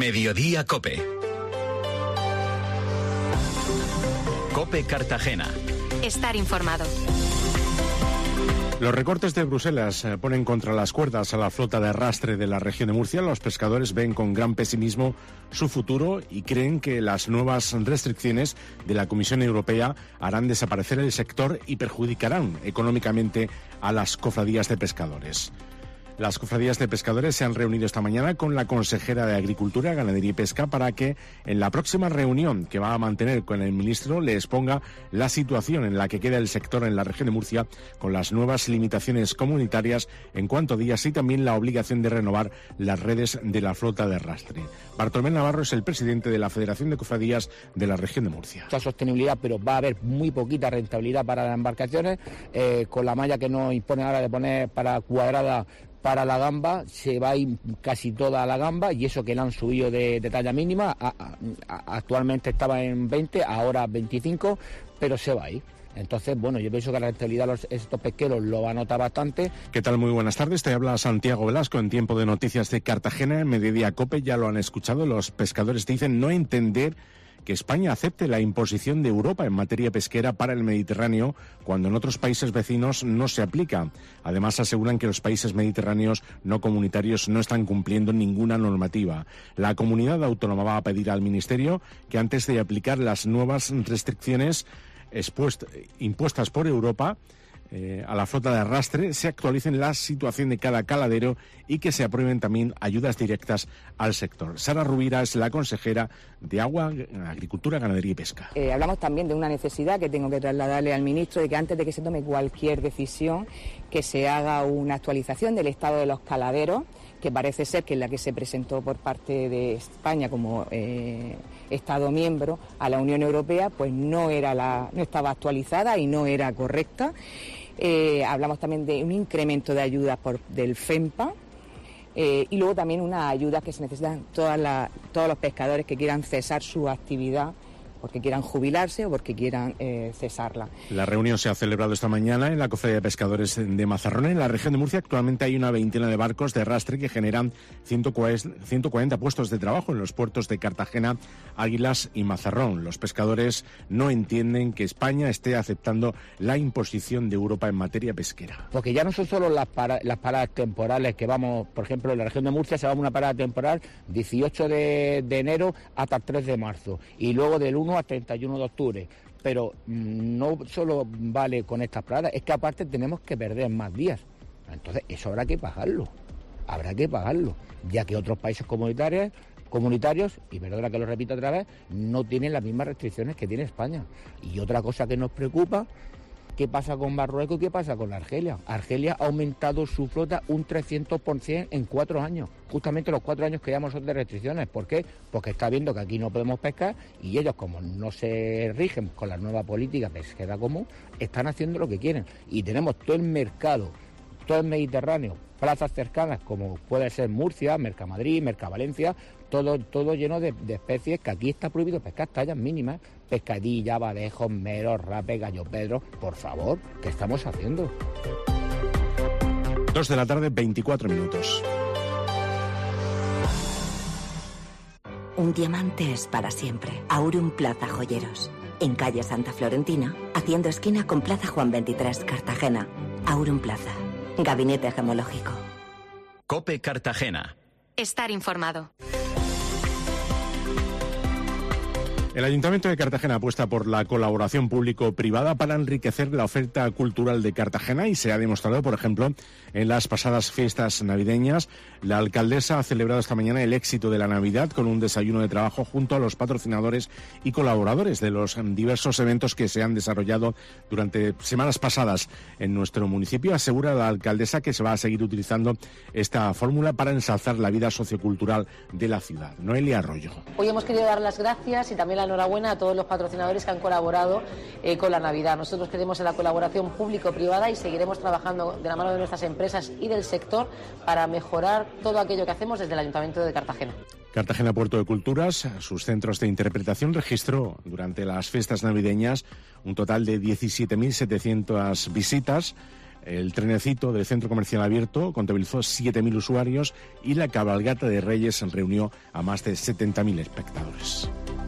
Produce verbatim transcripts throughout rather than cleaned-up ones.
Mediodía COPE. COPE Cartagena. Estar informado. Los recortes de Bruselas ponen contra las cuerdas a la flota de arrastre de la región de Murcia. Los pescadores ven con gran pesimismo su futuro y creen que las nuevas restricciones de la Comisión Europea harán desaparecer el sector y perjudicarán económicamente a las cofradías de pescadores. Las cofradías de pescadores se han reunido esta mañana con la consejera de Agricultura, Ganadería y Pesca para que en la próxima reunión que va a mantener con el ministro le exponga la situación en la que queda el sector en la región de Murcia con las nuevas limitaciones comunitarias en cuanto a días y también la obligación de renovar las redes de la flota de arrastre. Bartolomé Navarro es el presidente de la Federación de Cofradías de la región de Murcia. Mucha sostenibilidad, pero va a haber muy poquita rentabilidad para las embarcaciones, eh, con la malla que nos impone ahora de poner para cuadrada. Para la gamba se va a ir casi toda la gamba y eso que la han subido de, de talla mínima, a, a, a, actualmente estaba en veinte, ahora veinticinco, pero se va a ir. Entonces, bueno, yo pienso que la rentabilidad de los, estos pesqueros lo va a notar bastante. ¿Qué tal? Muy buenas tardes. Te habla Santiago Velasco en Tiempo de Noticias de Cartagena, en Mediodía COPE. Ya lo han escuchado, los pescadores dicen no entender que España acepte la imposición de Europa en materia pesquera para el Mediterráneo cuando en otros países vecinos no se aplica. Además, aseguran que los países mediterráneos no comunitarios no están cumpliendo ninguna normativa. La comunidad autónoma va a pedir al Ministerio que antes de aplicar las nuevas restricciones expuest- impuestas por Europa Eh, a la flota de arrastre, se actualicen la situación de cada caladero y que se aprueben también ayudas directas al sector. Sara Rubira es la consejera de Agua, Agricultura, Ganadería y Pesca. Eh, hablamos también de una necesidad que tengo que trasladarle al ministro de que antes de que se tome cualquier decisión, que se haga una actualización del estado de los caladeros, que parece ser que es la que se presentó por parte de España como eh, Estado miembro a la Unión Europea, pues no era la, no estaba actualizada y no era correcta. Eh, hablamos también de un incremento de ayudas por, del FEMPA eh, y luego también unas ayudas que se necesitan todas la, todos los pescadores que quieran cesar su actividad porque quieran jubilarse o porque quieran eh, cesarla. La reunión se ha celebrado esta mañana en la Cofradía de Pescadores de Mazarrón. En la región de Murcia actualmente hay una veintena de barcos de arrastre que generan ciento cuarenta puestos de trabajo en los puertos de Cartagena, Águilas y Mazarrón. Los pescadores no entienden que España esté aceptando la imposición de Europa en materia pesquera. Porque ya no son solo las, para, las paradas temporales que vamos, por ejemplo, en la región de Murcia se va a una parada temporal dieciocho de enero hasta el tres de marzo y luego del uno a treinta y uno de octubre, pero no solo vale con estas paradas, es que aparte tenemos que perder más días, entonces eso habrá que pagarlo, habrá que pagarlo, ya que otros países comunitarios, comunitarios, y perdona que lo repito otra vez, no tienen las mismas restricciones que tiene España. Y otra cosa que nos preocupa, ¿qué pasa con Marruecos y qué pasa con Argelia? Argelia ha aumentado su flota un trescientos por ciento en cuatro años, justamente los cuatro años que llevamos son de restricciones. ¿Por qué? Porque está viendo que aquí no podemos pescar y ellos, como no se rigen con la nueva política pesquera común, están haciendo lo que quieren. Y tenemos todo el mercado, todo el Mediterráneo, plazas cercanas como puede ser Murcia, Mercamadrid, Mercavalencia, todo, todo lleno de, de especies que aquí está prohibido pescar tallas mínimas, pescadilla, badejos, meros, rape, gallo pedro. Por favor, ¿qué estamos haciendo? Dos de la tarde, veinticuatro minutos. Un diamante es para siempre. Aurum Plaza Joyeros. En calle Santa Florentina, haciendo esquina con Plaza Juan veintitrés, Cartagena. Aurum Plaza. Gabinete gemológico. COPE Cartagena. Estar informado. El Ayuntamiento de Cartagena apuesta por la colaboración público-privada para enriquecer la oferta cultural de Cartagena y se ha demostrado, por ejemplo, en las pasadas fiestas navideñas. La alcaldesa ha celebrado esta mañana el éxito de la Navidad con un desayuno de trabajo junto a los patrocinadores y colaboradores de los diversos eventos que se han desarrollado durante semanas pasadas en nuestro municipio. Asegura la alcaldesa que se va a seguir utilizando esta fórmula para ensalzar la vida sociocultural de la ciudad. Noelia Arroyo. Hoy hemos querido dar las gracias y también la enhorabuena a todos los patrocinadores que han colaborado eh, con la Navidad. Nosotros creemos en la colaboración público-privada y seguiremos trabajando de la mano de nuestras empresas y del sector para mejorar todo aquello que hacemos desde el Ayuntamiento de Cartagena. Cartagena Puerto de Culturas, sus centros de interpretación, registró durante las fiestas navideñas un total de diecisiete mil setecientas visitas, El trenecito del centro comercial abierto contabilizó siete mil usuarios y la cabalgata de Reyes reunió a más de setenta mil espectadores.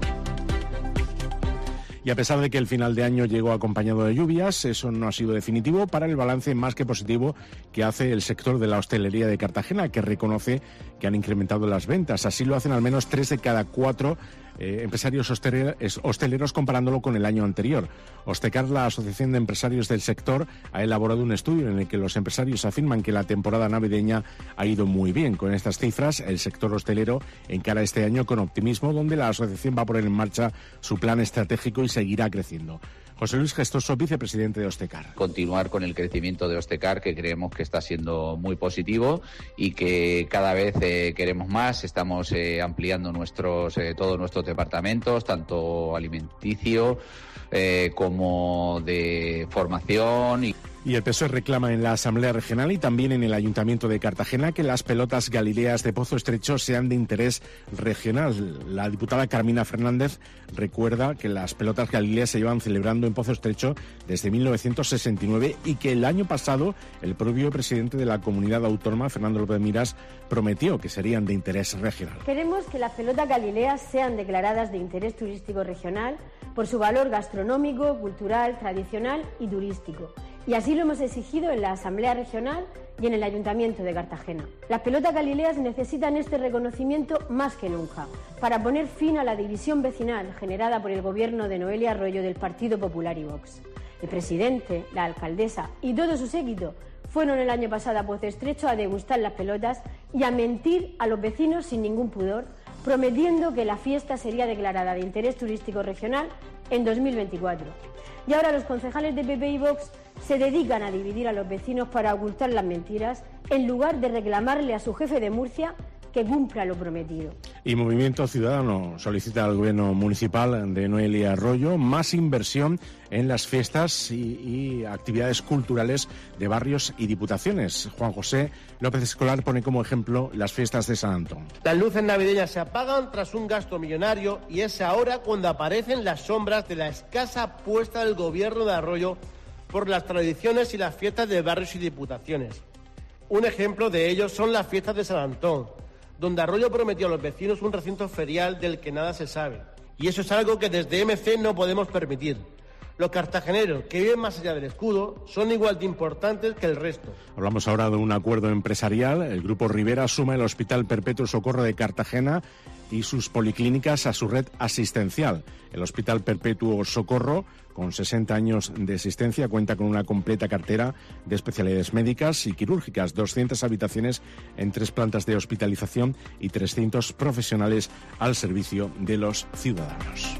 Y a pesar de que el final de año llegó acompañado de lluvias, eso no ha sido definitivo para el balance más que positivo que hace el sector de la hostelería de Cartagena, que reconoce que han incrementado las ventas. Así lo hacen al menos tres de cada cuatro eh, empresarios hosteleros comparándolo con el año anterior. Ostecar, la Asociación de Empresarios del Sector, ha elaborado un estudio en el que los empresarios afirman que la temporada navideña ha ido muy bien. Con estas cifras, el sector hostelero encara este año con optimismo, donde la asociación va a poner en marcha su plan estratégico y seguirá creciendo. José Luis Gestoso, vicepresidente de Ostecar. Continuar con el crecimiento de Ostecar, que creemos que está siendo muy positivo y que cada vez eh, queremos más. Estamos eh, ampliando nuestros eh, todos nuestros departamentos, tanto alimenticio eh, como de formación. Y... Y el P S O E reclama en la Asamblea Regional y también en el Ayuntamiento de Cartagena que las pelotas galileas de Pozo Estrecho sean de interés regional. La diputada Carmina Fernández recuerda que las pelotas galileas se llevan celebrando en Pozo Estrecho desde mil novecientos sesenta y nueve y que el año pasado el propio presidente de la comunidad autónoma, Fernando López Miras, prometió que serían de interés regional. Queremos que las pelotas galileas sean declaradas de interés turístico regional por su valor gastronómico, cultural, tradicional y turístico. Y así lo hemos exigido en la Asamblea Regional y en el Ayuntamiento de Cartagena. Las pelotas galileas necesitan este reconocimiento más que nunca para poner fin a la división vecinal generada por el gobierno de Noelia Arroyo del Partido Popular y Vox. El presidente, la alcaldesa y todo su séquito fueron el año pasado a Pozo Estrecho a degustar las pelotas y a mentir a los vecinos sin ningún pudor, prometiendo que la fiesta sería declarada de interés turístico regional en dos mil veinticuatro. Y ahora los concejales de P P y Vox se dedican a dividir a los vecinos para ocultar las mentiras, en lugar de reclamarle a su jefe de Murcia que cumpla lo prometido. Y Movimiento Ciudadano solicita al Gobierno municipal de Noelia Arroyo más inversión en las fiestas y, y actividades culturales de barrios y diputaciones. Juan José López Escolar pone como ejemplo las fiestas de San Antón. Las luces navideñas se apagan tras un gasto millonario y es ahora cuando aparecen las sombras de la escasa apuesta del Gobierno de Arroyo por las tradiciones y las fiestas de barrios y diputaciones. Un ejemplo de ello son las fiestas de San Antón, donde Arroyo prometió a los vecinos un recinto ferial del que nada se sabe. Y eso es algo que desde M C no podemos permitir. Los cartageneros que viven más allá del escudo son igual de importantes que el resto. Hablamos ahora de un acuerdo empresarial. El Grupo Rivera suma el Hospital Perpetuo Socorro de Cartagena y sus policlínicas a su red asistencial. El Hospital Perpetuo Socorro, con sesenta años de existencia, cuenta con una completa cartera de especialidades médicas y quirúrgicas, doscientas habitaciones en tres plantas de hospitalización y trescientos profesionales al servicio de los ciudadanos.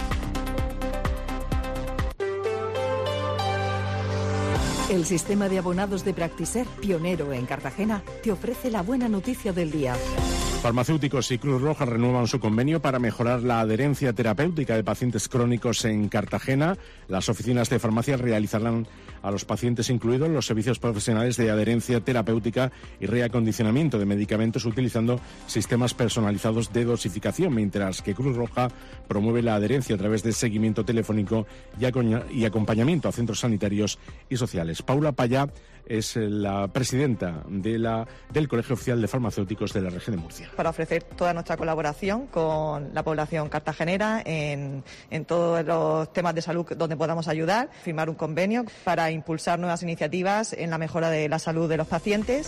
El sistema de abonados de Practiser, pionero en Cartagena, te ofrece la buena noticia del día. Farmacéuticos y Cruz Roja renuevan su convenio para mejorar la adherencia terapéutica de pacientes crónicos en Cartagena. Las oficinas de farmacia realizarán a los pacientes incluidos los servicios profesionales de adherencia terapéutica y reacondicionamiento de medicamentos utilizando sistemas personalizados de dosificación, mientras que Cruz Roja promueve la adherencia a través de seguimiento telefónico y acompañamiento a centros sanitarios y sociales. Paula Payá es la presidenta de la, del Colegio Oficial de Farmacéuticos de la región de Murcia. Para ofrecer toda nuestra colaboración con la población cartagenera en, en todos los temas de salud donde podamos ayudar, firmar un convenio para impulsar nuevas iniciativas en la mejora de la salud de los pacientes.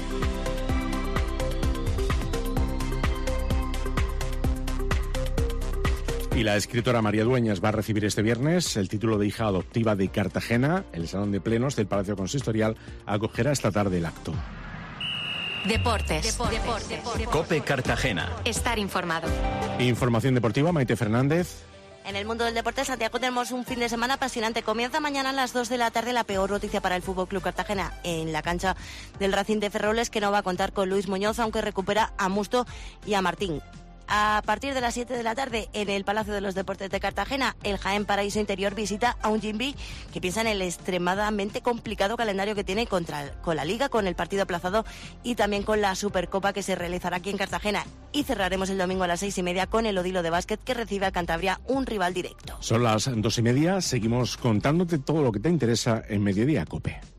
Y la escritora María Dueñas va a recibir este viernes el título de hija adoptiva de Cartagena. El Salón de Plenos del Palacio Consistorial acogerá esta tarde el acto. Deportes. Deportes. Deportes. COPE Cartagena. Estar informado. Información deportiva, Maite Fernández. En el mundo del deporte, Santiago, tenemos un fin de semana apasionante. Comienza mañana a las dos de la tarde la peor noticia para el F C Cartagena en la cancha del Racing de Ferroles, que no va a contar con Luis Muñoz, aunque recupera a Musto y a Martín. A partir de las siete de la tarde, en el Palacio de los Deportes de Cartagena, el Jaén Paraíso Interior visita a un Jimby que piensa en el extremadamente complicado calendario que tiene contra, con la Liga, con el partido aplazado y también con la Supercopa que se realizará aquí en Cartagena. Y cerraremos el domingo a las seis y media con el Odilo de Básquet, que recibe a Cantabria, un rival directo. Son las dos y media, seguimos contándote todo lo que te interesa en Mediodía COPE.